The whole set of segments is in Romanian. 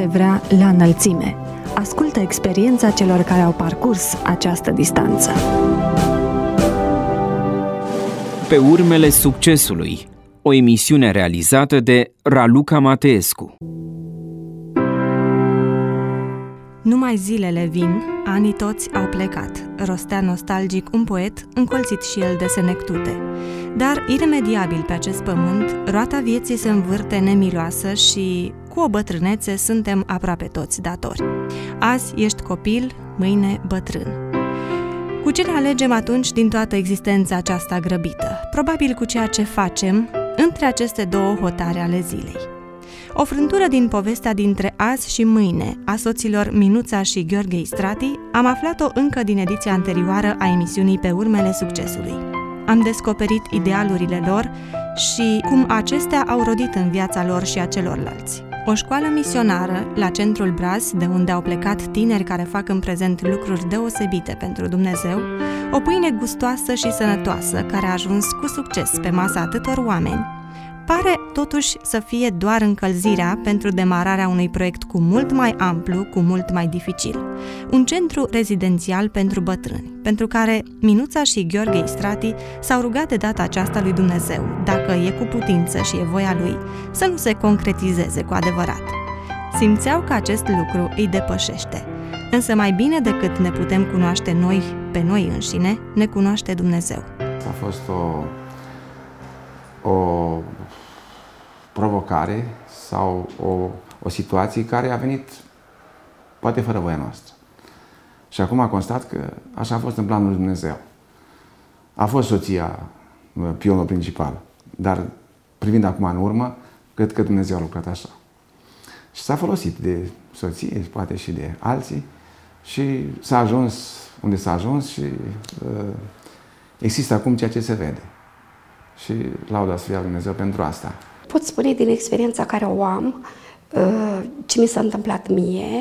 vrea la înălțime. Ascultă experiența celor care au parcurs această distanță. Pe urmele succesului, o emisiune realizată de Raluca Mateescu. Numai zilele vin, anii toți au plecat, rostea nostalgic un poet, încolțit și el de senectute. Dar, iremediabil pe acest pământ, roata vieții se învârte nemiloasă și, cu o bătrânețe, suntem aproape toți datori. Azi ești copil, mâine bătrân. Cu ce ne alegem atunci din toată existența aceasta grăbită? Probabil cu ceea ce facem între aceste două hotare ale zilei. O frântură din povestea dintre azi și mâine a soților Minuța și Gheorghe Istrati am aflat-o încă din ediția anterioară a emisiunii Pe urmele succesului. Am descoperit idealurile lor și cum acestea au rodit în viața lor și a celorlalți. O școală misionară la centrul Braz, de unde au plecat tineri care fac în prezent lucruri deosebite pentru Dumnezeu, o pâine gustoasă și sănătoasă care a ajuns cu succes pe masa atâtor oameni, pare totuși să fie doar încălzirea pentru demararea unui proiect cu mult mai amplu, cu mult mai dificil. Un centru rezidențial pentru bătrâni, pentru care Minuța și Gheorghe Istrati s-au rugat de data aceasta lui Dumnezeu, dacă e cu putință și e voia lui, să nu se concretizeze cu adevărat. Simțeau că acest lucru îi depășește, însă mai bine decât ne putem cunoaște noi pe noi înșine, ne cunoaște Dumnezeu. A fost o provocare sau o situație care a venit poate fără voia noastră. Și acum am constat că așa a fost în planul lui Dumnezeu. A fost soția pionul principal, dar privind acum în urmă, cred că Dumnezeu a lucrat așa. Și s-a folosit de soție, poate și de alții, și s-a ajuns unde s-a ajuns și există acum ceea ce se vede. Și lauda să fie lui Dumnezeu pentru asta. Pot spune din experiența care o am, ce mi s-a întâmplat mie,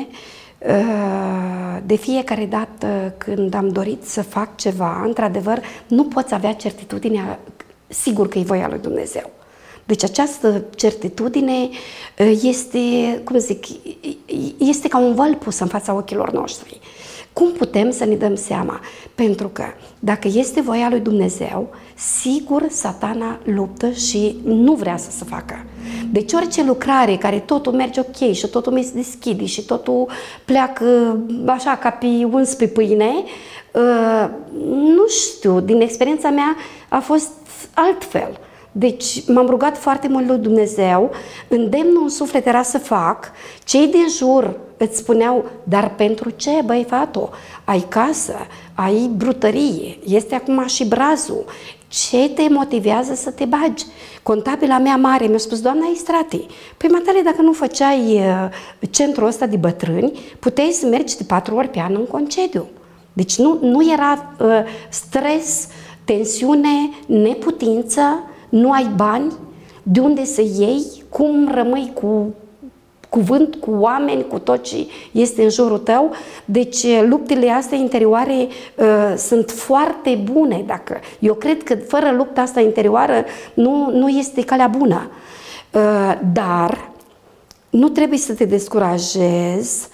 de fiecare dată când am dorit să fac ceva, într-adevăr, nu poți avea certitudinea, sigur că e voia lui Dumnezeu. Deci această certitudine este, cum zic, este ca un văl pus în fața ochilor noștri. Cum putem să ne dăm seama? Pentru că dacă este voia lui Dumnezeu, sigur Satana luptă și nu vrea să se facă. Deci orice lucrare care totul merge ok și totul mi se deschide și totul pleacă așa ca pe uns pe pâine, nu știu, din experiența mea a fost altfel. Deci m-am rugat foarte mult lui Dumnezeu, îndemnul în suflet era să fac, cei din jur îți spuneau, dar pentru ce, băi, fată? Ai casă, ai brutărie, este acum și Brazul, ce te motivează să te bagi? Contabila mea mare mi-a spus, doamna Istrati, păi matale, dacă nu făceai centrul ăsta de bătrâni, puteai să mergi de 4 ori pe an în concediu. Deci nu era stres, tensiune, neputință, nu ai bani, de unde să iei, cum rămâi cu cuvânt, cu oameni, cu tot ce este în jurul tău. Deci luptele astea interioare sunt foarte bune. Eu cred că fără lupta asta interioară nu este calea bună. Dar nu trebuie să te descurajezi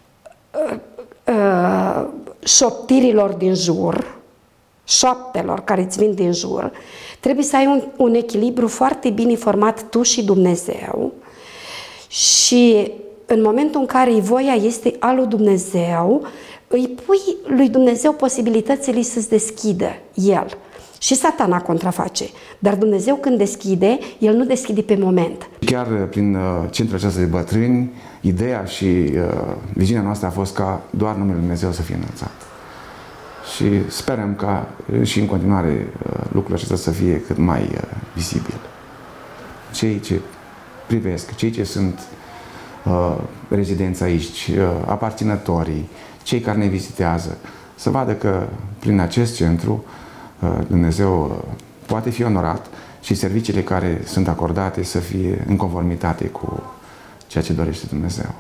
șoptirilor din jur, șoaptelor care îți vin din jur. Trebuie să ai un echilibru foarte bine format tu și Dumnezeu și în momentul în care voia este a lui Dumnezeu, îi pui lui Dumnezeu posibilitățile să-ți deschidă El. Și Satana contraface, dar Dumnezeu când deschide, El nu deschide pe moment. Chiar prin centrul acesta de bătrâni, ideea și viziunea noastră a fost ca doar numele Lui Dumnezeu să fie înălțat. Și sperăm ca și în continuare lucrul acesta să fie cât mai vizibil. Cei ce privesc, cei ce sunt rezidenți aici, aparținătorii, cei care ne vizitează, să vadă că prin acest centru Dumnezeu poate fi onorat și serviciile care sunt acordate să fie în conformitate cu ceea ce dorește Dumnezeu.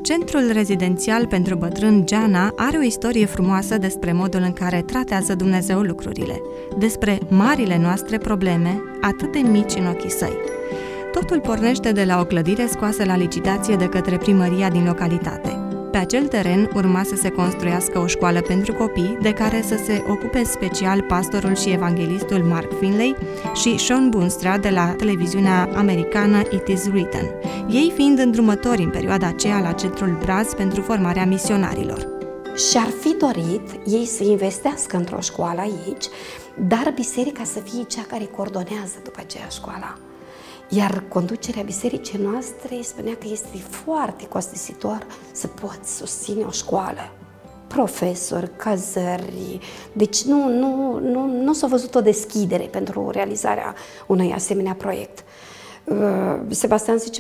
Centrul rezidențial pentru bătrâni Geana are o istorie frumoasă despre modul în care tratează Dumnezeu lucrurile, despre marile noastre probleme, atât de mici în ochii săi. Totul pornește de la o clădire scoasă la licitație de către primăria din localitate. Pe acel teren urma să se construiască o școală pentru copii, de care să se ocupe special pastorul și evanghelistul Mark Finlay și Sean Boonstra de la televiziunea americană It Is Written, ei fiind îndrumători în perioada aceea la Centrul Braz pentru formarea misionarilor. Și-ar fi dorit ei să investească într-o școală aici, dar biserica să fie cea care coordonează după aceea școala. Iar conducerea bisericii noastre spunea că este foarte costisitor să poți susține o școală. Profesori, cazări, deci nu s-a văzut o deschidere pentru realizarea unui asemenea proiect. Sebastian zice,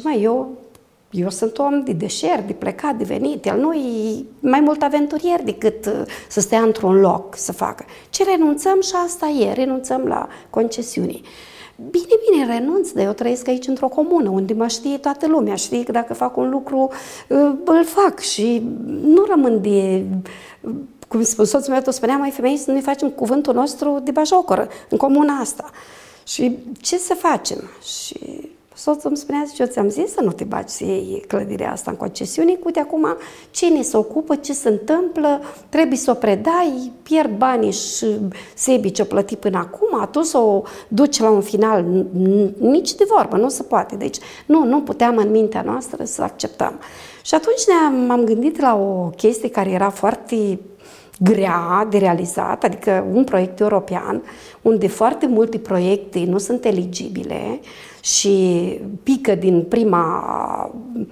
eu sunt om de deșert, de plecat, de venit, el nu e mai mult aventurier decât să stea într-un loc să facă. Ce renunțăm și asta e, renunțăm la concesiuni. Bine, renunț, dar eu trăiesc aici într-o comună unde mă știe toată lumea, știe că dacă fac un lucru, îl fac și nu rămân de, cum spun soțul meu, tot spunea, mai femei, să nu-i facem cuvântul nostru de bajocoră în comuna asta. Și ce să facem? Și soțul îmi spunea, zice, eu ți-am zis să nu te bagi să iei clădirea asta în concesiune, uite acum cine se ocupă, ce se întâmplă, trebuie să o predai, pierd banii și Sebi ce-o plăti până acum, tu să o duci la un final, nici de vorbă, nu se poate. Deci nu puteam în mintea noastră să acceptăm. Și atunci m-am gândit la o chestie care era foarte grea de realizat, adică un proiect european, unde foarte multe proiecte nu sunt eligibile și pică din prima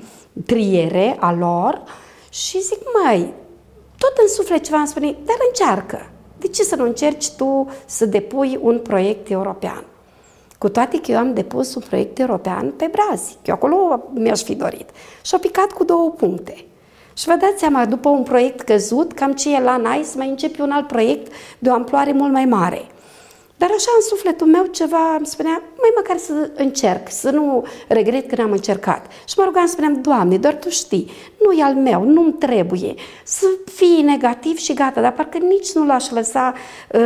triere a lor și zic, tot în suflet ceva îmi spune, dar încearcă. De ce să nu încerci tu să depui un proiect european? Cu toate că eu am depus un proiect european pe Brazi, eu acolo mi-aș fi dorit. Și-a picat cu 2 puncte. Și vă dați seama, după un proiect căzut, cam ce e la NAI, să mai începe un alt proiect de o amploare mult mai mare. Dar așa în sufletul meu ceva îmi spunea, măcar să încerc, să nu regret că n-am încercat. Și mă rugam, spuneam, Doamne, doar Tu știi, nu e al meu, nu-mi trebuie, să fii negativ și gata, dar parcă nici nu l-aș lăsa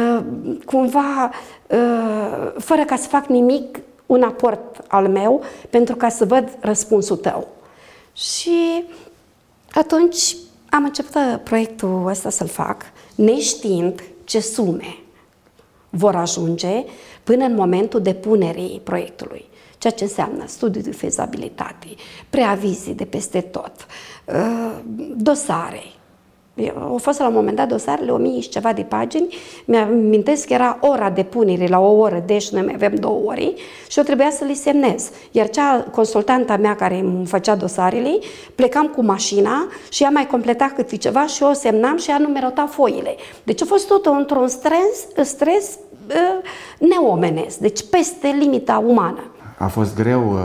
cumva, fără ca să fac nimic, un aport al meu, pentru ca să văd răspunsul Tău. Și atunci am început proiectul ăsta să-l fac, neștiind ce sume vor ajunge până în momentul depunerii proiectului, ceea ce înseamnă studiu de fezabilitate, preavizii de peste tot, dosare. Au fost la un moment dat dosarele 1000 și ceva de pagini, mi-amintesc că era ora depunerii la o oră, deci noi mai avem 2 ore și eu trebuia să le semnez. Iar consultanta mea care îmi făcea dosarele, plecam cu mașina și ea mai completa câte ceva și eu o semnam și ea numerota foile. Deci a fost tot într-un stres neomenesc, deci peste limita umană. A fost greu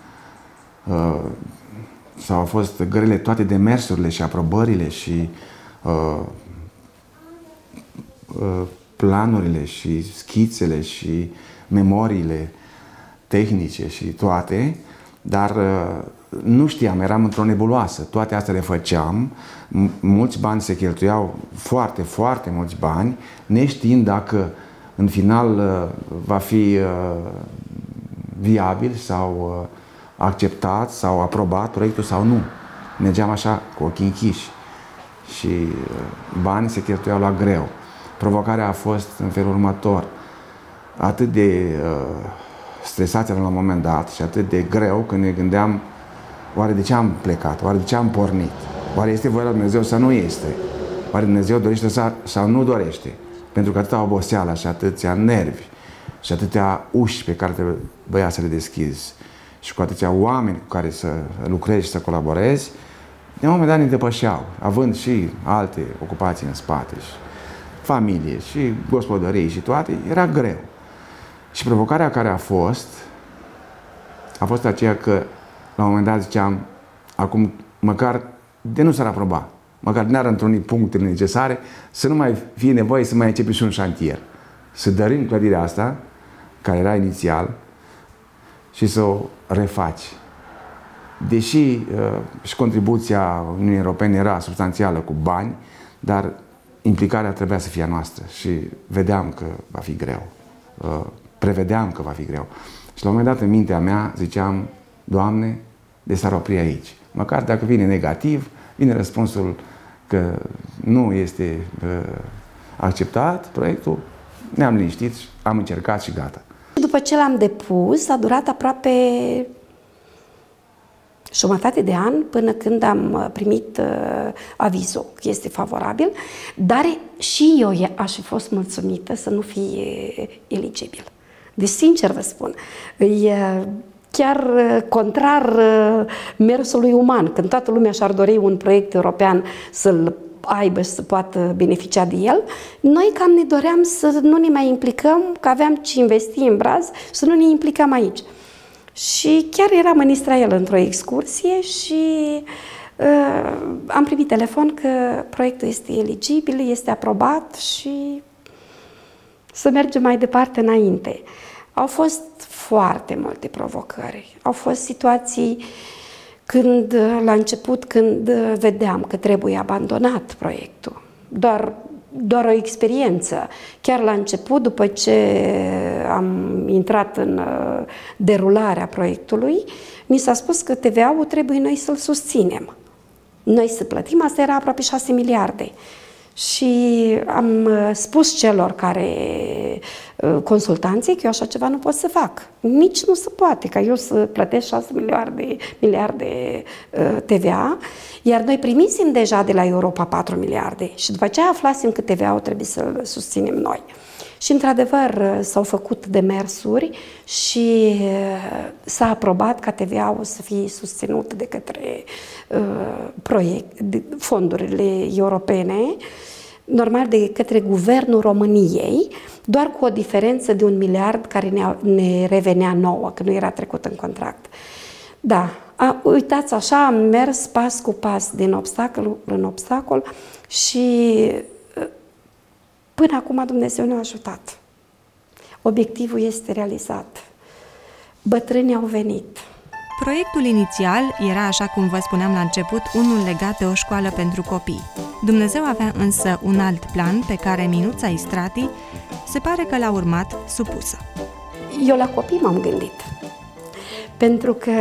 sau au fost grele toate demersurile și aprobările și planurile și schițele și memoriile tehnice și toate, dar nu știam, eram într-o nebuloasă. Toate astea le făceam, mulți bani se cheltuiau, foarte, foarte mulți bani, neștiind dacă în final va fi viabil sau acceptat sau aprobat proiectul sau nu. Mergeam așa cu ochii închiși și banii se cheltuiau la greu. Provocarea a fost în felul următor. Atât de stresați la un moment dat și atât de greu că ne gândeam oare de ce am plecat, oare de ce am pornit, oare este voia lui Dumnezeu sau nu este, oare Dumnezeu dorește sau nu dorește, pentru că atâta oboseală și atâția nervi și atâtea uși pe care trebuia să le deschizi și cu atâția oameni cu care să lucrezi și să colaborezi, de un moment dat ne depășeau, având și alte ocupații în spate, și familie, și gospodării și toate, era greu. Și provocarea care a fost aceea că la un moment dat ziceam, acum măcar de nu s-ar aproba, măcar n-ar întruni punctele necesare, să nu mai fie nevoie să mai începi și un șantier. Să dărim clădirea asta, care era inițial, și să o refaci. deși și contribuția Uniunii Europene era substanțială cu bani, dar implicarea trebuia să fie a noastră și vedeam că va fi greu. Prevedeam că va fi greu. Și la un moment dat, în mintea mea, ziceam, Doamne, de s-ar opri aici. Măcar dacă vine negativ, vine răspunsul că nu este acceptat proiectul, ne-am liniștit, am încercat și gata. După ce l-am depus, a durat aproape jumătate de an până când am primit avizul că este favorabil, dar și eu aș fi fost mulțumită să nu fie eligibil. Deci, sincer vă spun, e chiar contrar mersului uman. Când toată lumea și-ar dori un proiect european să-l aibă și să poată beneficia de el, noi cam ne doream să nu ne mai implicăm, că aveam ce investi în Braz, să nu ne implicăm aici. Și chiar eram în Israel într-o excursie și am primit telefon că proiectul este eligibil, este aprobat și să mergem mai departe înainte. Au fost foarte multe provocări. Au fost situații când, la început, când vedeam că trebuie abandonat proiectul. Doar o experiență. Chiar la început, după ce am intrat în derularea proiectului, ni s-a spus că TVA-ul trebuie noi să-l susținem. Noi să plătim, asta era aproape 6 miliarde. Și am spus celor care consultanții că eu așa ceva nu pot să fac. Nici nu se poate ca eu să plătesc 6 miliarde TVA, iar noi primisem deja de la Europa 4 miliarde și după aceea aflasem că TVA-ul trebuie să-l susținem noi. Și într-adevăr s-au făcut demersuri și s-a aprobat ca TVA-ul să fie susținut de către fondurile europene, normal de către Guvernul României, doar cu o diferență de 1 miliard care ne revenea nouă, că nu era trecut în contract. Da, uitați așa, am mers pas cu pas din obstacol în obstacol și până acum Dumnezeu ne-a ajutat. Obiectivul este realizat. Bătrânii au venit. Proiectul inițial era, așa cum vă spuneam la început, unul legat de o școală pentru copii. Dumnezeu avea însă un alt plan pe care Minuța Istrati se pare că l-a urmat supusă. Eu la copii m-am gândit. Pentru că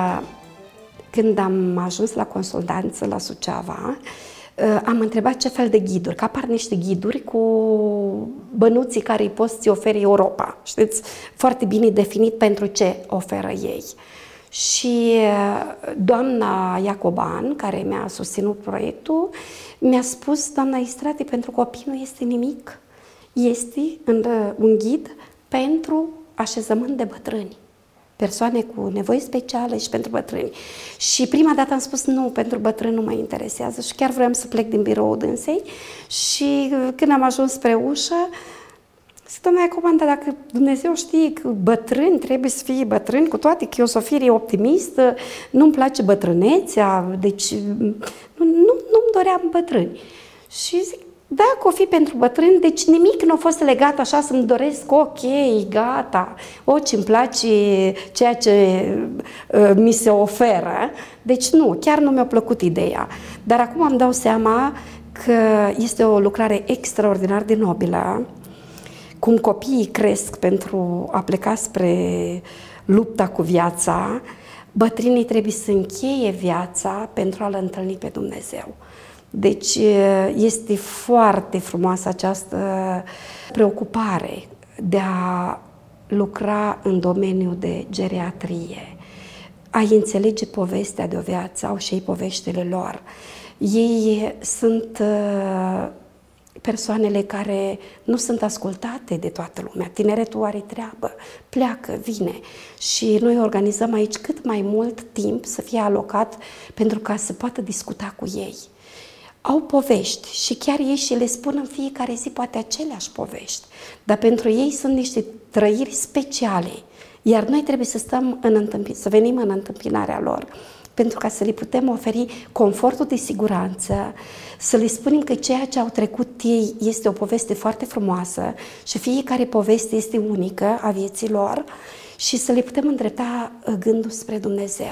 când am ajuns la consultanță la Suceava, am întrebat ce fel de ghiduri, că apar niște ghiduri cu bănuții care îi poți oferi Europa. Știți, foarte bine definit pentru ce oferă ei. Și doamna Iacoban, care mi-a susținut proiectul, mi-a spus, doamna Istrati, pentru copii nu este nimic. Este un ghid pentru așezământ de bătrâni. Persoane cu nevoi speciale și pentru bătrâni. Și prima dată am spus, nu, pentru bătrâni nu mă interesează și chiar vreau să plec din biroul dânsei și când am ajuns spre ușă, zic, doamna Iacoban, dar dacă Dumnezeu știe că bătrâni trebuie să fie bătrâni, cu toate că eu sunt o fire optimistă, nu-mi place bătrânețea, deci nu-mi doream bătrâni. Și zic, dacă o fi pentru bătrâni, deci nimic nu a fost legat așa să-mi doresc, ok, gata, ce-mi place ceea ce mi se oferă. Deci nu, chiar nu mi-a plăcut ideea. Dar acum îmi dau seama că este o lucrare extraordinar de nobilă, cum copiii cresc pentru a pleca spre lupta cu viața, bătrânii trebuie să încheie viața pentru a-L întâlni pe Dumnezeu. Deci este foarte frumoasă această preocupare de a lucra în domeniul de geriatrie, a înțelege povestea de o viață, au și ei poveștile lor. Ei sunt persoanele care nu sunt ascultate de toată lumea. Tineretul are treabă, pleacă, vine și noi organizăm aici cât mai mult timp să fie alocat pentru ca să poată discuta cu ei. Au povești și chiar ei și le spun în fiecare zi poate aceleași povești, dar pentru ei sunt niște trăiri speciale, iar noi trebuie să să venim în întâmpinarea lor, pentru ca să le putem oferi confortul de siguranță, să le spunem că ceea ce au trecut ei este o poveste foarte frumoasă și fiecare poveste este unică a vieții lor și să le putem îndrepta gândul spre Dumnezeu.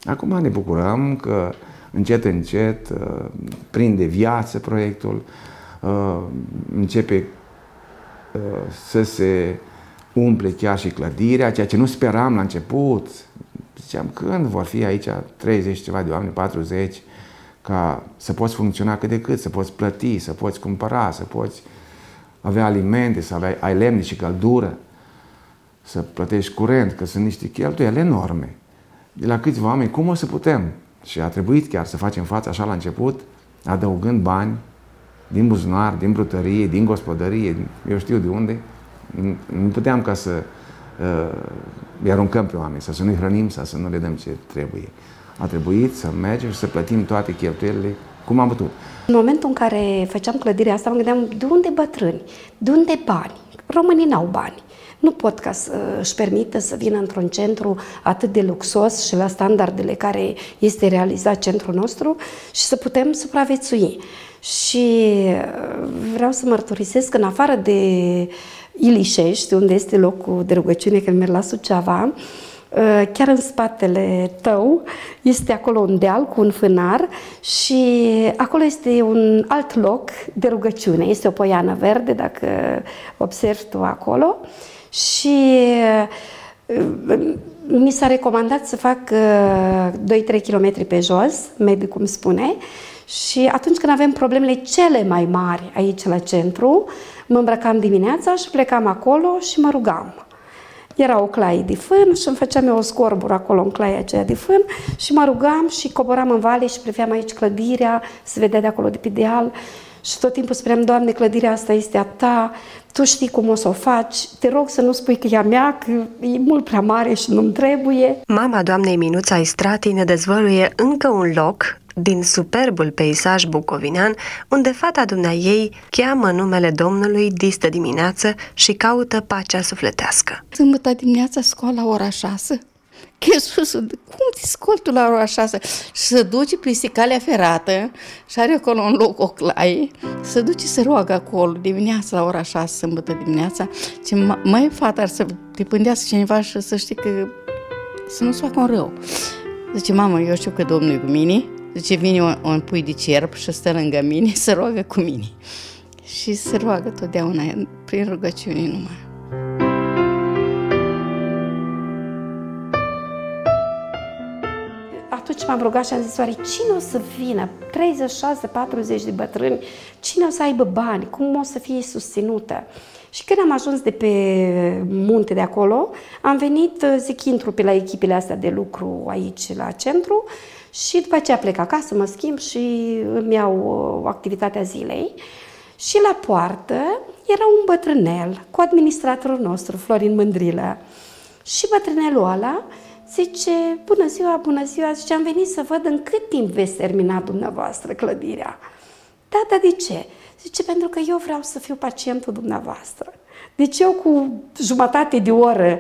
Acum ne bucurăm că încet, încet prinde viață proiectul, începe să se umple chiar și clădirea, ceea ce nu speram la început. Ziceam, când vor fi aici 30 ceva de oameni, 40, ca să poți funcționa cât de cât, să poți plăti, să poți cumpăra, să poți avea alimente, să ai lemne și căldură, să plătești curent, că sunt niște cheltuieli enorme. De la câțiva oameni, cum o să putem? Și a trebuit chiar să facem față așa la început, adăugând bani din buzunar, din brutărie, din gospodărie, eu știu de unde. Nu puteam ca să îi aruncăm pe oameni, să nu-i hrănim sau să nu le dăm ce trebuie. A trebuit să mergem și să plătim toate cheltuielile cum am putut. În momentul în care făceam clădirea asta, mă gândeam, de unde bătrâni? De unde bani? Românii n-au bani. Nu pot ca să își permită să vină într-un centru atât de luxos și la standardele care este realizat centrul nostru și să putem supraviețui. Și vreau să mărturisesc că în afară de Ilișești, unde este locul de rugăciune când merg la Suceava, chiar în spatele tău este acolo un deal cu un fânar și acolo este un alt loc de rugăciune. Este o poiană verde, dacă observi tu acolo. Și mi s-a recomandat să fac 2-3 km pe jos, medicul îmi spune, și atunci când avem problemele cele mai mari aici la centru, mă îmbrăcam dimineața și plecam acolo și mă rugam. Era o claie de fân și îmi făceam eu o scorbură acolo în claia aceea de fân și mă rugam și coboram în vale și priveam aici clădirea, se vedea de acolo de pe deal și tot timpul spuneam, Doamne, clădirea asta este a Ta, Tu știi cum o să o faci, te rog să nu spui că e a mea, că e mult prea mare și nu-mi trebuie. Mama doamnei Minuța Istrati ne dezvăluie încă un loc din superbul peisaj bucovinean, unde fata dumneaei cheamă numele Domnului distă dimineață și caută pacea sufletească. Sâmbătă dimineața scoală la ora 6. Iisus, cum te scoli tu la ora 6? Și se duce pe calea ferată și are acolo un loc o claie, se duce să roagă acolo dimineața la ora 6, sâmbătă dimineața. Ce măi, fata, ar să te pândească cineva și să știi că să nu-ți facă un rău. Zice, mamă, eu știu că Domnul e cu mine. Zice, vine un pui de cerb și stă lângă mine, se roagă cu mine. Și se roagă totdeauna prin rugăciune numai. Atunci m-am rugat și am zis, oare cine o să vină? 36-40 de bătrâni, cine o să aibă bani? Cum o să fie susținută? Și când am ajuns de pe munte de acolo, am venit, zic, intru pe la echipele astea de lucru aici la centru și după aceea plec acasă, mă schimb și îmi iau activitatea zilei. Și la poartă era un bătrânel cu administratorul nostru, Florin Mândrilă. Și bătrânelul ăla zice, bună ziua, zice, am venit să văd în cât timp veți termina dumneavoastră clădirea. Da, de ce? Zice, pentru că eu vreau să fiu pacientul dumneavoastră. Deci eu cu jumătate de oră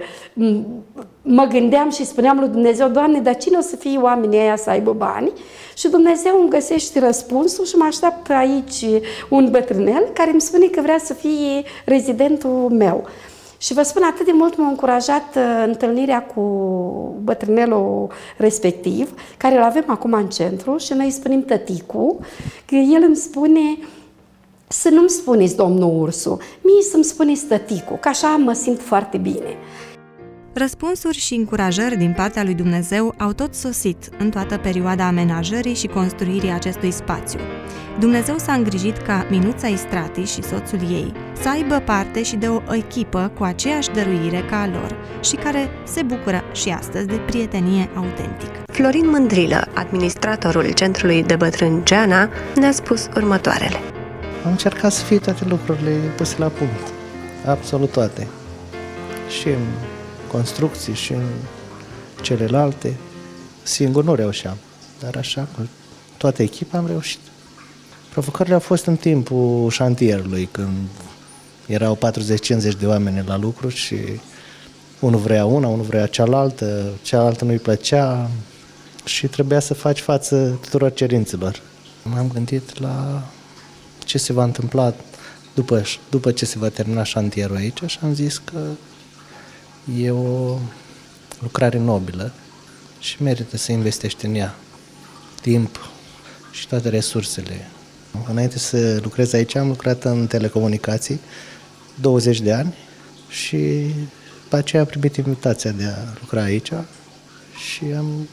mă gândeam și spuneam lui Dumnezeu, Doamne, dar cine o să fie oamenii ăia să aibă bani? Și Dumnezeu îmi găsește răspunsul și mă așteaptă aici un bătrânel care îmi spune că vrea să fie rezidentul meu. Și vă spun, atât de mult m-a încurajat întâlnirea cu bătrânelul respectiv, care îl avem acum în centru și noi îi spunem tăticu, că el îmi spune să nu-mi spuneți domnul Ursu, mie să-mi spuneți tăticu, că așa mă simt foarte bine. Răspunsuri și încurajări din partea lui Dumnezeu au tot sosit în toată perioada amenajării și construirii acestui spațiu. Dumnezeu s-a îngrijit ca Minuța Istrati și soțul ei să aibă parte și de o echipă cu aceeași dăruire ca a lor și care se bucură și astăzi de prietenie autentică. Florin Mândrilă, administratorul Centrului de Bătrâni Geana, ne-a spus următoarele. Am încercat să fie toate lucrurile puse la punct, absolut toate, și în construcții și în celelalte. Singur nu reușeam, dar așa, cu toată echipa am reușit. Provocările au fost în timpul șantierului, când erau 40-50 de oameni la lucru și unul vrea una, unul vrea cealaltă nu-i plăcea și trebuia să faci față tuturor cerințelor. M-am gândit la ce se va întâmpla după ce se va termina șantierul aici și am zis că e o lucrare nobilă și merită să investești în ea timp și toate resursele. Înainte să lucrez aici, am lucrat în telecomunicații 20 de ani și după aceea am primit invitația de a lucra aici și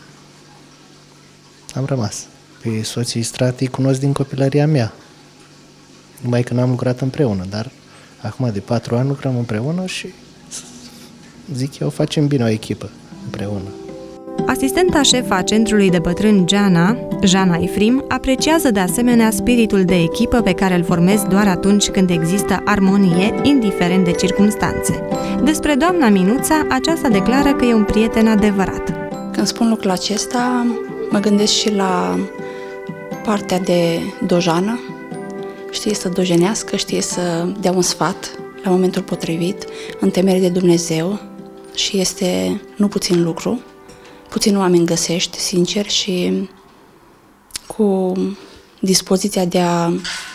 am rămas. Pe soții Strati cunosc din copilăria mea, numai că n-am lucrat împreună, dar acum de 4 ani lucrăm împreună și zic eu, facem bine o echipă împreună. Asistenta șefa a centrului de bătrâni Jana Efrim, apreciază de asemenea spiritul de echipă pe care îl formez doar atunci când există armonie, indiferent de circumstanțe. Despre doamna Minuța, aceasta declară că e un prieten adevărat. Când spun lucrul acesta, mă gândesc și la partea de dojană. Știe să dojenească, știe să dea un sfat la momentul potrivit, în temere de Dumnezeu, și este nu puțin lucru. Puțin oameni găsești, sincer, și cu dispoziția de a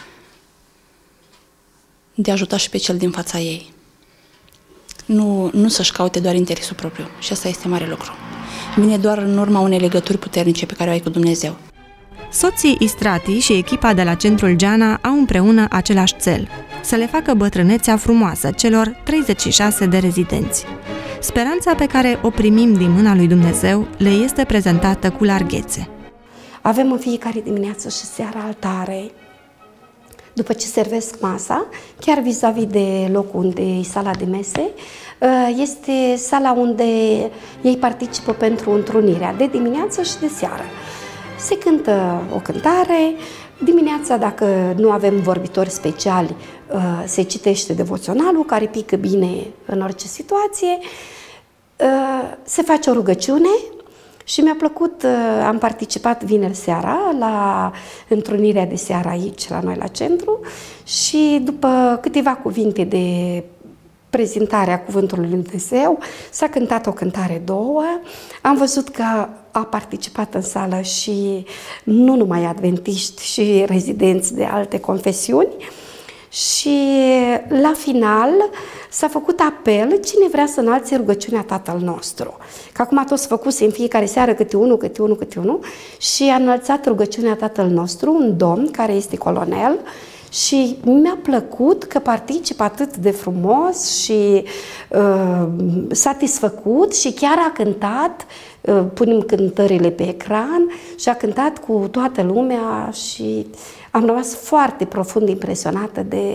ajuta și pe cel din fața ei. Nu să-și caute doar interesul propriu. Și asta este mare lucru. Vine doar în urma unei legături puternice pe care o ai cu Dumnezeu. Soții Istrati și echipa de la centrul Jana au împreună același cel, să le facă bătrânețea frumoasă celor 36 de rezidenți. Speranța pe care o primim din mâna lui Dumnezeu le este prezentată cu larghețe. Avem în fiecare dimineață și seara altare. După ce servesc masa, chiar vis-a-vis de locul unde e sala de mese, este sala unde ei participă pentru întrunirea de dimineață și de seară. Se cântă o cântare, dimineața, dacă nu avem vorbitori speciali, se citește devoționalul, care pică bine în orice situație, se face o rugăciune și mi-a plăcut, am participat vineri seara la întrunirea de seară aici, la noi la centru, și după câteva cuvinte de prezentarea Cuvântului Lui Dumnezeu, s-a cântat o cântare, două, am văzut că a participat în sală și nu numai adventiști, și rezidenți de alte confesiuni, și la final s-a făcut apel cine vrea să înalțe rugăciunea Tatăl nostru. Că acum toți făcuse în fiecare seară câte unul și a înălțat rugăciunea Tatăl nostru, un domn care este colonel, și mi-a plăcut că participă atât de frumos și satisfăcut, și chiar a cântat, punem cântările pe ecran, și a cântat cu toată lumea și am rămas foarte profund impresionată de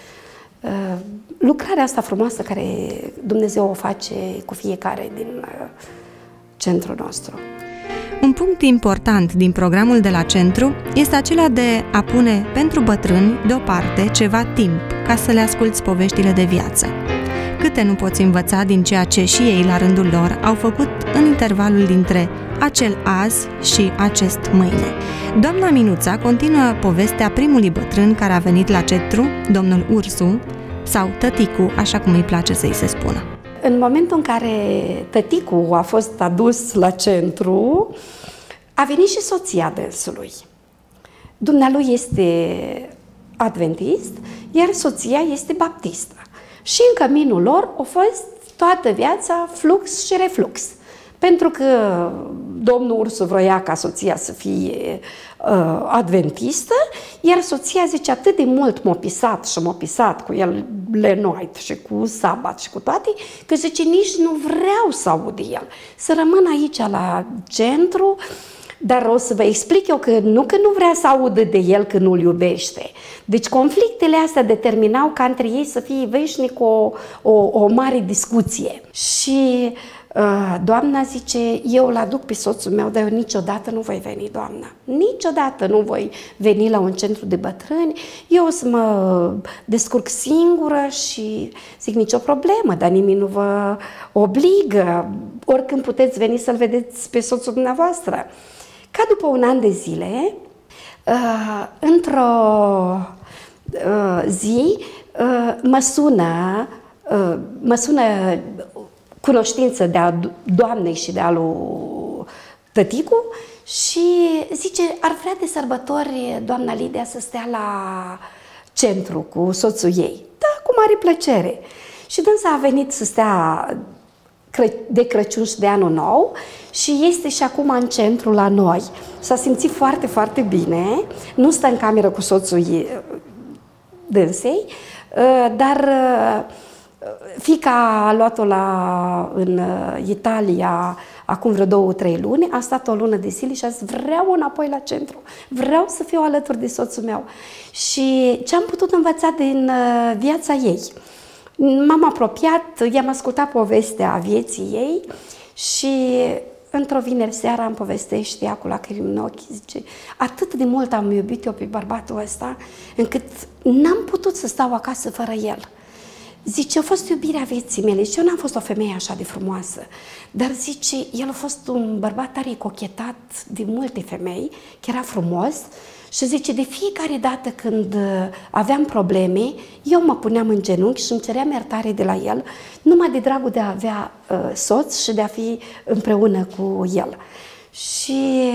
lucrarea asta frumoasă care Dumnezeu o face cu fiecare din centrul nostru. Un punct important din programul de la centru este acela de a pune pentru bătrâni deoparte ceva timp ca să le asculți poveștile de viață. Câte nu poți învăța din ceea ce și ei la rândul lor au făcut în intervalul dintre acel azi și acest mâine. Doamna Minuța continuă povestea primului bătrân care a venit la centru, domnul Ursu, sau tăticu, așa cum îi place să-i se spună. În momentul în care tăticul a fost adus la centru, a venit și soția dânsului. Dumnealui este adventist, iar soția este baptistă. Și în căminul lor a fost toată viața flux și reflux. Pentru că domnul Ursu vroia ca soția să fie adventistă, iar soția zice atât de mult m-a pisat cu el lenoit și cu sabat și cu toate, că zice nici nu vreau să aud de el. Să rămân aici la centru, dar o să vă explic eu că nu vrea să audă de el că nu-l iubește. Deci conflictele astea determinau ca între ei să fie veșnic o mare discuție. Și doamna zice, eu îl aduc pe soțul meu, dar eu niciodată nu voi veni, doamna. Niciodată nu voi veni la un centru de bătrâni, eu o să mă descurc singură și zic, nicio problemă, dar nimeni nu vă obligă. Oricând puteți veni să-l vedeți pe soțul dumneavoastră. Ca după un an de zile, într-o zi, mă sună cunoștință de-a doamnei și de-a lui tăticu și zice, ar vrea de sărbători doamna Lidia să stea la centru cu soțul ei. Da, cu mare plăcere. Și dânsa a venit să stea de Crăciun și de Anul Nou și este și acum în centru la noi. S-a simțit foarte, foarte bine. Nu stă în cameră cu soțul dânsei, dar fiica a luat-o în Italia acum vreo 2-3 luni, a stat o lună de zile și a zis vreau înapoi la centru, vreau să fiu alături de soțul meu. Și ce am putut învăța din viața ei? M-am apropiat, i-am ascultat povestea vieții ei și într-o vineri seara îmi povestește ea cu lacrimi în ochi, zice, atât de mult am iubit eu pe bărbatul ăsta, încât n-am putut să stau acasă fără el. Zice, a fost iubirea vieții mele. Și eu n-am fost o femeie așa de frumoasă. Dar zice, el a fost un bărbat tare cochetat de multe femei, că era frumos. Și zice, de fiecare dată când aveam probleme, eu mă puneam în genunchi și îmi ceream iertare de la el, numai de dragul de a avea soț și de a fi împreună cu el. Și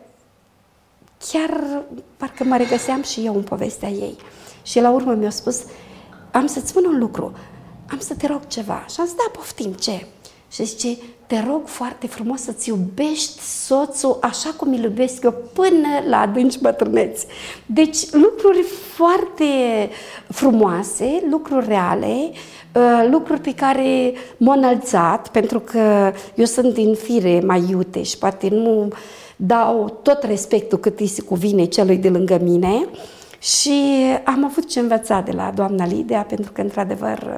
chiar parcă mă regăseam și eu în povestea ei. Și la urmă mi-a spus, am să-ți spun un lucru, am să te rog ceva. Și am zis, da, poftim, ce? Și zice, te rog foarte frumos să-ți iubești soțul așa cum îl iubesc eu până la adânci bătrâneți. Deci lucruri foarte frumoase, lucruri reale, lucruri pe care m-au înălțat, pentru că eu sunt din fire mai iute și poate nu dau tot respectul cât îi se cuvine celui de lângă mine. Și am avut ce învăța de la doamna Lidia, pentru că, într-adevăr,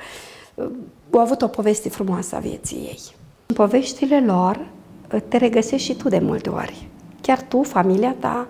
au avut o poveste frumoasă a vieții ei. În poveștile lor te regăsești și tu de multe ori. Chiar tu, familia ta.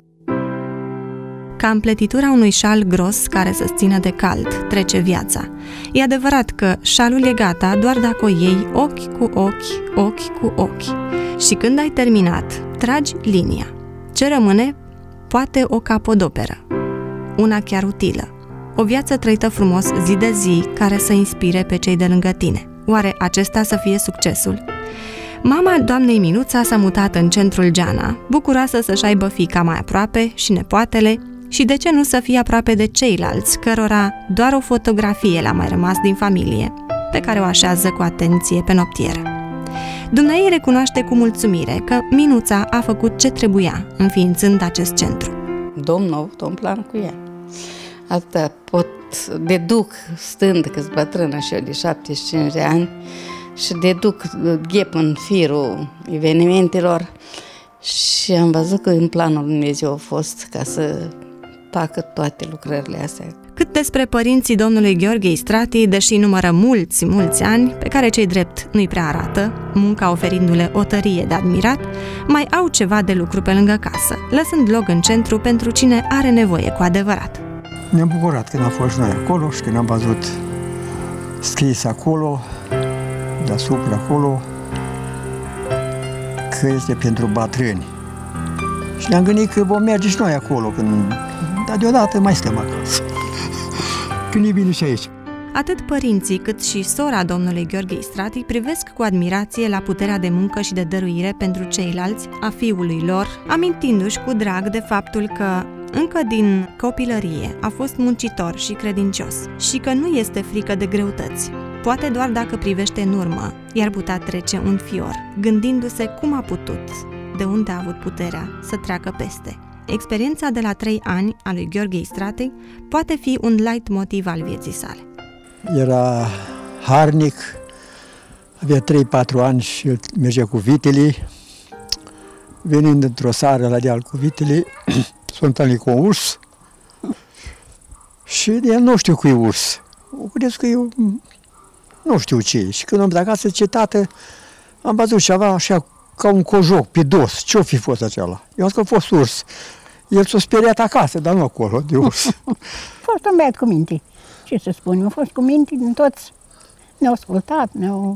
Ca împletitura unui șal gros care să-ți țină de cald, trece viața. E adevărat că șalul e gata doar dacă o iei ochi cu ochi, ochi cu ochi. Și când ai terminat, tragi linia. Ce rămâne? Poate o capodoperă. Una chiar utilă. O viață trăită frumos zi de zi, care să inspire pe cei de lângă tine. Oare acesta să fie succesul? Mama doamnei Miluța s-a mutat în centrul Geana, bucuroasă să-și aibă fiica mai aproape și nepoatele, și de ce nu să fie aproape de ceilalți, cărora doar o fotografie le-a mai rămas din familie, pe care o așează cu atenție pe noptieră. Dumnezeu recunoaște cu mulțumire că Minuța a făcut ce trebuia, înființând acest centru. Domnul a avut un plan cu ea. Asta pot deduc, stând că-s bătrână și eu de 75 de ani, și deduc ghep în firul evenimentelor și am văzut că în planul lui Dumnezeu a fost ca să facă toate lucrările astea. Cât despre părinții domnului Gheorghe Istrati, deși numără mulți ani, pe care cei drept nu-i prea arată, munca oferindu-le o tărie de admirat, mai au ceva de lucru pe lângă casă, lăsând loc în centru pentru cine are nevoie cu adevărat. Ne-am bucurat când am fost noi acolo și când am văzut scris acolo, deasupra acolo, că este pentru bătrâni. Și ne-am gândit că vom merge și noi acolo, dar deodată mai stăm acasă. Când e bine și aici. Atât părinții cât și sora domnului Gheorghe Istrati privesc cu admirație la puterea de muncă și de dăruire pentru ceilalți a fiului lor, amintindu-și cu drag de faptul că încă din copilărie a fost muncitor și credincios și că nu este frică de greutăți. Poate doar dacă privește în urmă, i-ar putea trece un fior, gândindu-se cum a putut, de unde a avut puterea să treacă peste. Experiența de la 3 ani a lui Gheorghe Istrati poate fi un leitmotiv al vieții sale. Era harnic, avea 3-4 ani și mergea cu vitele. Venind într-o seară la deal cu vitele, s-a întâlnit cu un urs și el nu știu cu e urs. O gândesc că eu nu știu ce e. Și când am dat acasă, zice, tată, am văzut ceva așa ca un cojoc pe dos. Ce-o fi fost acela? Eu am zis că a fost urs. El s-a speriat acasă, dar nu acolo, de urs. A fost un băiat cu minte. Ce să spun, a fost cu minte din toți. Ne-au ascultat,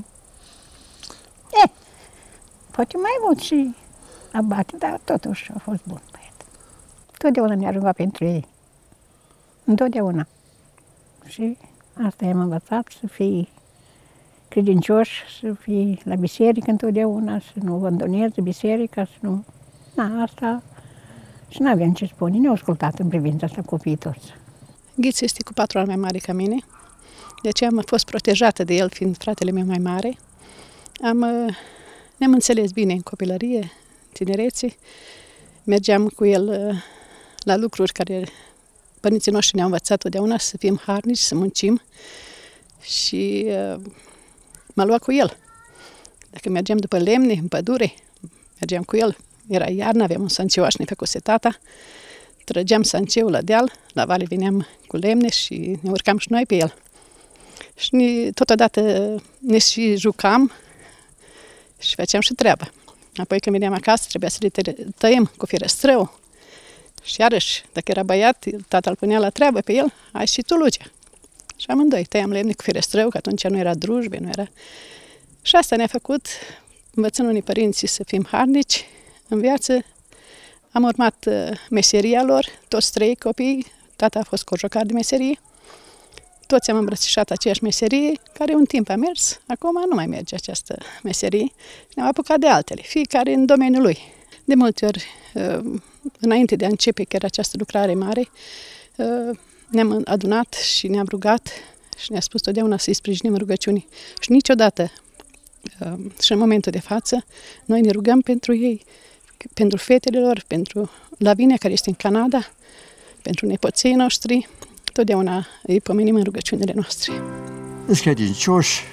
poate mai mult și abate, dar totuși a fost bun băiat. Totdeauna ne-a rugat pentru ei. Întotdeauna. Și asta i-am învățat, să fii credincioși, să fii la biserică întotdeauna, să nu abandonezi biserica, să nu... asta... Și n-aveam ce spune, ne-au ascultat în privința asta copiii toți. Ghiț este cu 4 ani mai mare ca mine, de aceea am fost protejată de el, fiind fratele meu mai mare. Ne-am înțeles bine în copilărie, tinerețe. Mergeam cu el la lucruri care părinții noștri ne-au învățat totdeauna, să fim harnici, să muncim. Și m-a luat cu el. Dacă mergeam după lemne, în pădure, mergeam cu el. Era iarnă, aveam un sancioaș, ne făcuse tata. Trăgeam sanceul la deal, la vale veneam cu lemne și ne urcam și noi pe el. Și totodată ne și jucam și făceam și treaba. Apoi când veneam acasă, trebuia să le tăiem cu ferăstrău. Și iarăși, dacă era băiat, tata îl punea la treabă pe el, ai și tu Lucia. Și amândoi tăiam lemne cu ferăstrău, că atunci nu era drujbe, nu era... Și asta ne-a făcut, învățând unii părinții să fim harnici în viață. Am urmat meseria lor, toți 3 copii, tata a fost cojocar de meserie. Toți am îmbrățișat aceeași meserie, care un timp a mers, acum nu mai merge această meserie. Ne-am apucat de altele, fiecare în domeniul lui. De multe ori, înainte de a începe chiar această lucrare mare, ne-am adunat și ne-am rugat și ne-a spus totdeauna să-i sprijinim rugăciunii. Și niciodată, și în momentul de față, noi ne rugăm pentru ei, pentru fetele lor, pentru Lavinia, care este în Canada, pentru nepoții noștri, totdeauna îi pomenim în rugăciunile noastre. Sunt credincioși,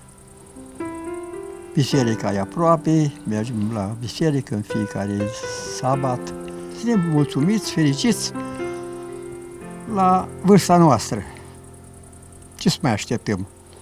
biserica e aproape, mergem la biserică în fiecare sabat. Suntem mulțumiți, fericiți la vârsta noastră. Ce să mai așteptăm?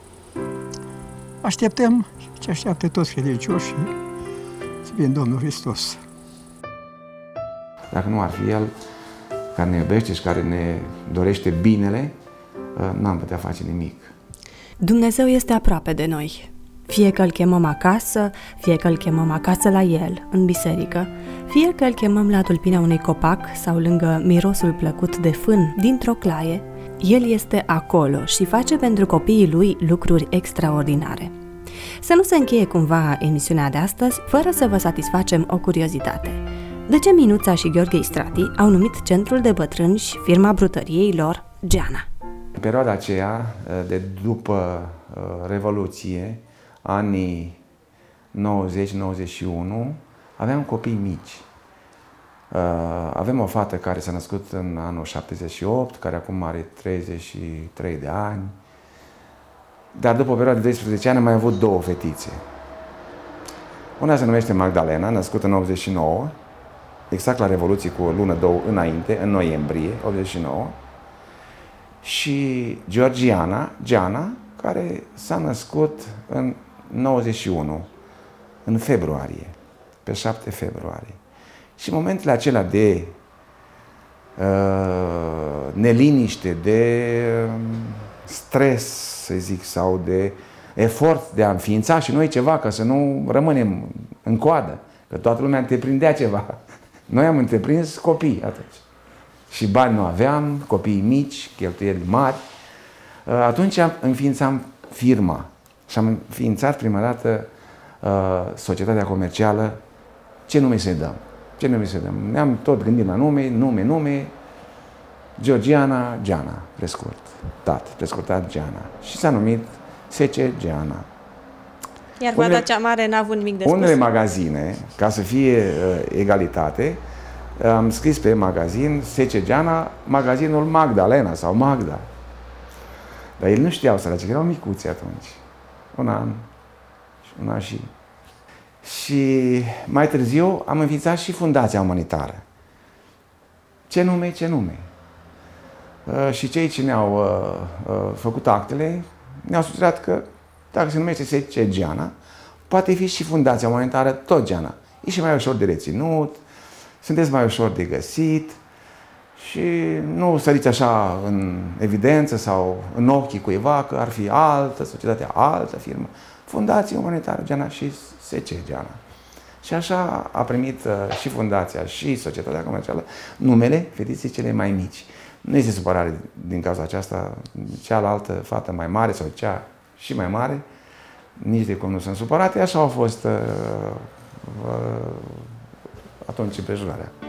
Așteptăm ce așteaptă toți credincioșii, să vină Domnul Hristos. Dacă nu ar fi El care ne iubește și care ne dorește binele, n-am putea face nimic. Dumnezeu este aproape de noi. Fie că îl chemăm acasă, fie că îl chemăm acasă la El, în biserică, fie că îl chemăm la tulpina unui copac sau lângă mirosul plăcut de fân dintr-o claie, El este acolo și face pentru copiii Lui lucruri extraordinare. Să nu se încheie cumva emisiunea de astăzi fără să vă satisfacem o curiozitate. De ce Minuța și Gheorghe Istrati au numit centrul de bătrâni și firma brutăriei lor Geana? În perioada aceea, de după Revoluție, anii 90-91, aveam copii mici. Avem o fată care s-a născut în anul 78, care acum are 33 de ani. Dar după o perioadă de 12 ani am mai avut 2 fetițe. Una se numește Magdalena, născută în 89, exact la Revoluție cu o lună, 2 înainte, în noiembrie 89. Și Georgiana, care s-a născut în 91, în februarie, pe 7 februarie. Și în momentele acelea de neliniște, de stres, să zic, sau de efort de a înființa și noi ceva, ca să nu rămânem în coadă, că toată lumea întreprindea ceva. Noi am întreprins copii atunci. Și bani nu aveam, copiii mici, cheltuieli mari. Atunci înființam firma și am înființat prima dată societatea comercială. Ce nume să-i dăm? Ce nume să-i dăm? Ne-am tot gândit la nume, Georgiana, Geana, prescurtat Geana. Și s-a numit SC Geana. Iar fata cea mare n-a avut nimic de spus. Unele magazine, ca să fie egalitate, am scris pe magazin SC Geana, magazinul Magdalena sau Magda. Dar ei nu știau, săraci, că erau micuți atunci. Un an și... Și mai târziu am înființat și Fundația Umanitară. Ce nume? Și cei ce ne-au făcut actele ne-au sugerat că dacă se numește SC Geana, poate fi și Fundația Umanitară tot Geana. E și mai ușor de reținut, sunteți mai ușor de găsit și nu săriți așa în evidență sau în ochii cuiva că ar fi altă societate, altă firmă. Fundația Umanitară Geana și SC Geana. Și așa a primit și fundația și societatea comercială numele fetiței cele mai mici. Nu este supărare din cauza aceasta, cealaltă fată mai mare sau cea și mai mare, nici de cum nu sunt supărate, așa au fost atunci împrejurarea.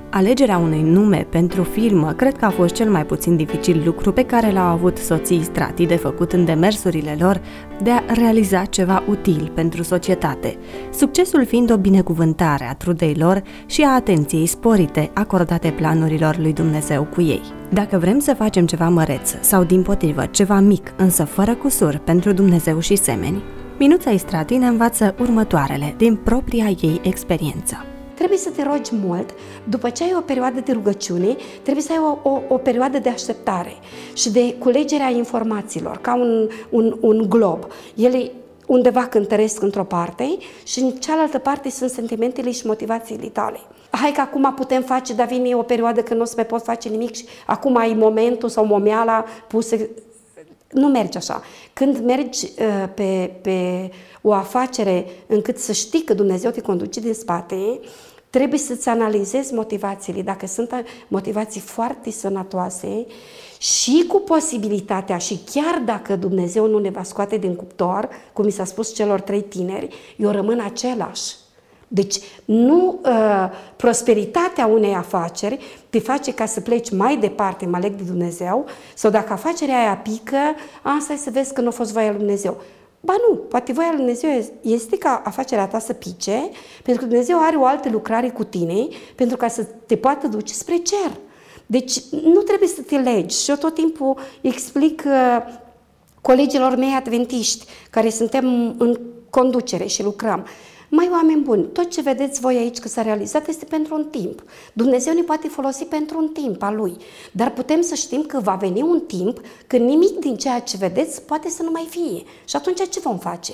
Alegerea unui nume pentru film cred că a fost cel mai puțin dificil lucru pe care l-au avut soții Strati de făcut în demersurile lor de a realiza ceva util pentru societate, succesul fiind o binecuvântare a trudei lor și a atenției sporite acordate planurilor lui Dumnezeu cu ei. Dacă vrem să facem ceva măreț sau dimpotrivă ceva mic, însă fără cusur pentru Dumnezeu și semeni, Minuța Istrati ne învață următoarele din propria ei experiență. Trebuie să te rogi mult, după ce ai o perioadă de rugăciune, trebuie să ai o perioadă de așteptare și de culegerea informațiilor, ca un glob. Ele undeva cântăresc într-o parte și în cealaltă parte sunt sentimentele și motivațiile tale. Hai că acum putem face, dar vine o perioadă când nu o să mai pot face nimic și acum ai momentul sau momeala pusă. Nu merge așa. Când mergi pe o afacere încât să știi că Dumnezeu te conduce din spate, trebuie să-ți analizezi motivațiile. Dacă sunt motivații foarte sănătoase și cu posibilitatea, și chiar dacă Dumnezeu nu ne va scoate din cuptor, cum mi s-a spus celor 3 tineri, eu rămân același. Deci nu prosperitatea unei afaceri te face ca să pleci mai departe, mă leg de Dumnezeu, sau dacă afacerea aia pică, asta e să vezi că nu a fost voia lui Dumnezeu. Ba nu, poate voia lui Dumnezeu este ca afacerea ta să pice, pentru că Dumnezeu are o altă lucrare cu tine, pentru ca să te poată duce spre cer. Deci nu trebuie să te legi. Și eu tot timpul explic colegilor mei adventiști, care suntem în conducere și lucrăm. Mai oameni buni, tot ce vedeți voi aici că s-a realizat este pentru un timp. Dumnezeu ne poate folosi pentru un timp al Lui. Dar putem să știm că va veni un timp când nimic din ceea ce vedeți poate să nu mai fie. Și atunci ce vom face?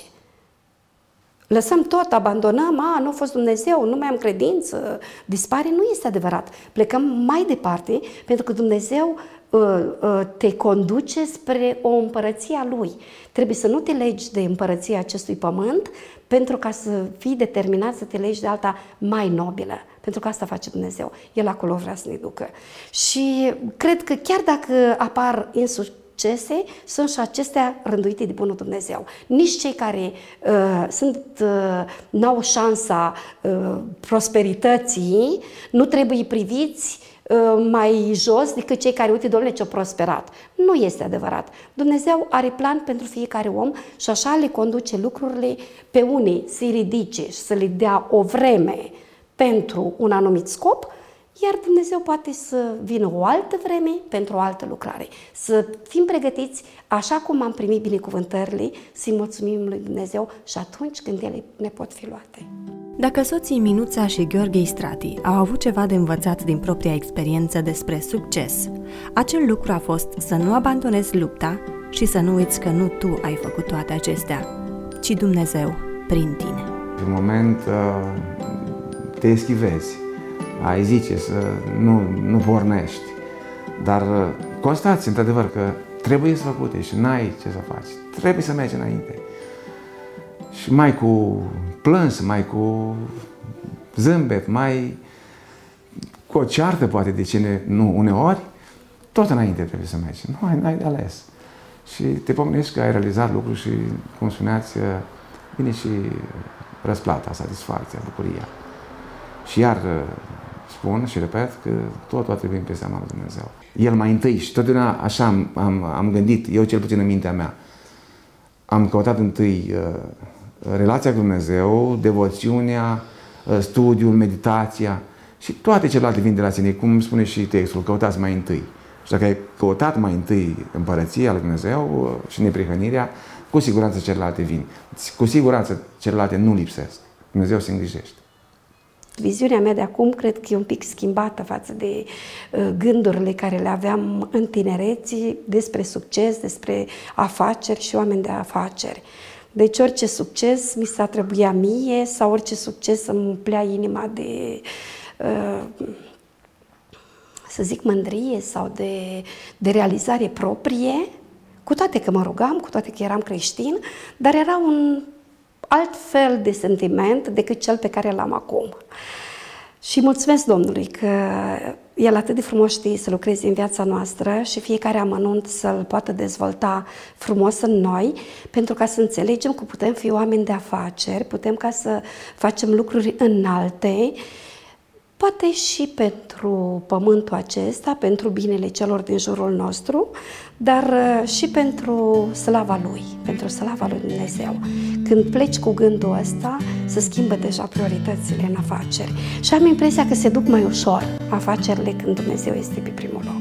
Lăsăm tot, abandonăm, nu a fost Dumnezeu, nu mai am credință, dispare? Nu este adevărat. Plecăm mai departe pentru că Dumnezeu te conduce spre o împărăție a Lui. Trebuie să nu te legi de împărăția acestui pământ pentru ca să fii determinat să te legi de alta mai nobilă. Pentru că asta face Dumnezeu. El acolo vrea să ne ducă. Și cred că chiar dacă apar insuccese, sunt și acestea rânduite de bunul Dumnezeu. Nici cei care n-au șansa prosperității nu trebuie priviți mai jos decât cei care, uite, Doamne, ce-au prosperat. Nu este adevărat. Dumnezeu are plan pentru fiecare om și așa le conduce lucrurile, pe unii să-i ridice și să le dea o vreme pentru un anumit scop, iar Dumnezeu poate să vină o altă vreme pentru o altă lucrare. Să fim pregătiți, așa cum am primit binecuvântările, să-i mulțumim lui Dumnezeu și atunci când ele ne pot fi luate. Dacă soții Minuța și Gheorghe Istrati au avut ceva de învățat din propria experiență despre succes, acel lucru a fost să nu abandonezi lupta și să nu uiți că nu tu ai făcut toate acestea, ci Dumnezeu prin tine. În moment te eschivezi, ai zice să nu pornești, dar constați într-adevăr că trebuie să făcute și n-ai ce să faci, trebuie să mergi înainte. Și mai cu plâns, mai cu zâmbet, mai cu o ceartă poate de cine nu uneori, tot înainte trebuie să mergi. Nu, n-ai de ales. Și te pomenești că ai realizat lucruri și, cum spuneați, vine și răsplata, satisfacția, bucuria. Și iar spun și repet că totul trebuie pe seama lui Dumnezeu. El mai întâi, și totdeauna așa am gândit, eu cel puțin în mintea mea, am căutat întâi relația cu Dumnezeu, devoțiunea, studiul, meditația și toate celelalte vin de la sine, cum spune și textul, căutați mai întâi. Și dacă ai căutat mai întâi împărăția lui Dumnezeu și neprihănirea, cu siguranță celelalte vin. Cu siguranță celelalte nu lipsesc. Dumnezeu se îngrijește. Viziunea mea de acum cred că e un pic schimbată față de gândurile care le aveam în tinerețe despre succes, despre afaceri și oameni de afaceri. Deci orice succes mi s-a trebuia mie sau orice succes să-mi umplea inima de, să zic, mândrie sau de realizare proprie, cu toate că mă rugam, cu toate că eram creștin, dar era un alt fel de sentiment decât cel pe care l-am acum. Și mulțumesc Domnului că El atât de frumos știe să lucreze în viața noastră și fiecare amănunt să-l poată dezvolta frumos în noi, pentru ca să înțelegem că putem fi oameni de afaceri, putem ca să facem lucruri înalte, poate și pentru pământul acesta, pentru binele celor din jurul nostru, dar și pentru slava Lui, pentru slava Lui Dumnezeu. Când pleci cu gândul ăsta, se schimbă deja prioritățile în afaceri și am impresia că se duc mai ușor afacerile când Dumnezeu este pe primul loc.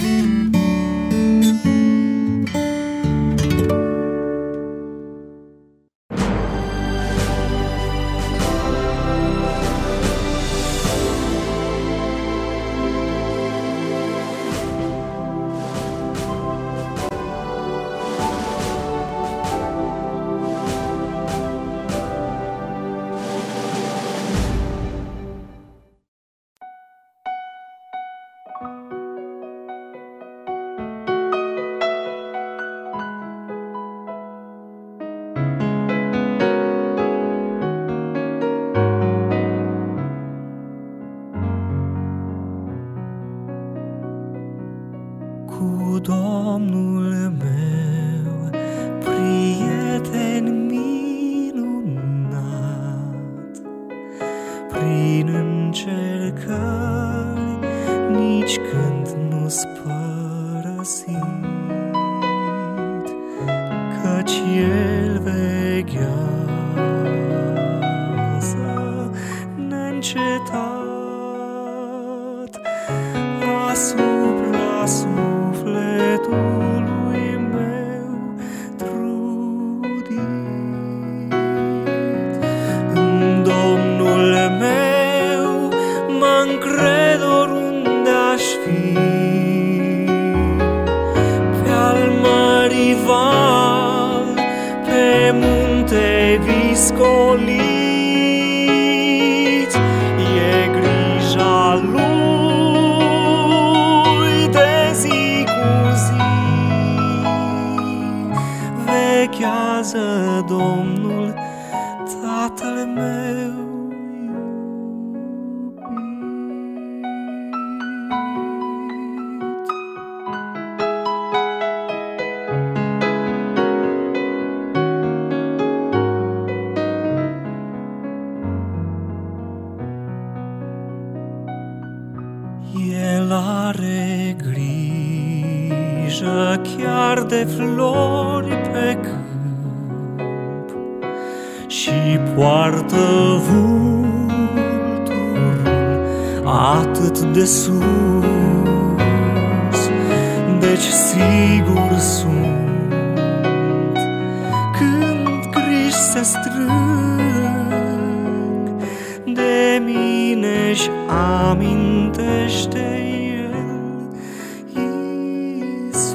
Domnul meu, prieten minunat, prin încercări nici când nu-s părăsit, căci El veghează neîncetat asupra sufletului meu trudit. În Domnul meu mă încred oriunde aș fi, pe-al mării val, pe munte viscolit, e grija Lui de zi cu zi. Vechează Domnul, Tatăl meu iubit. El are grijă chiar de flori pe câmp și poartă vulturul atât de sus. Deci sigur sunt când griji se strâng de mine și amintește El, Iisus.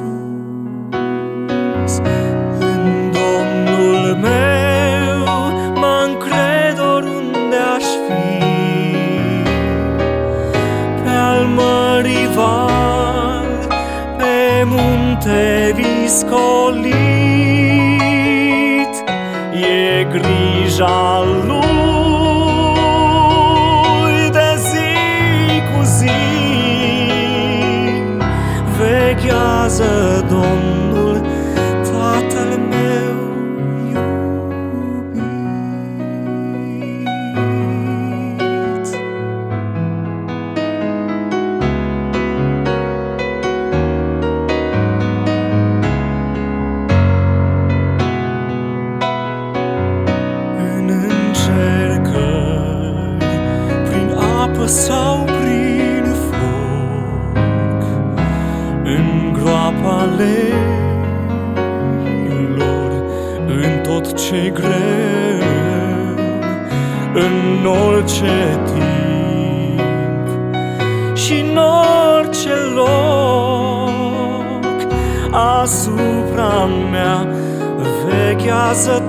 În Domnul meu mă încred oriunde aș fi, pe-al mării val, pe munte viscolit, e grija Lui de zi cu zi. Vechează Domnul, Tatăl meu iubit. În încercări, prin apă sau prin foc, în groapa leilor, în tot ce greu, în orice timp și în orice loc, asupra mea veghează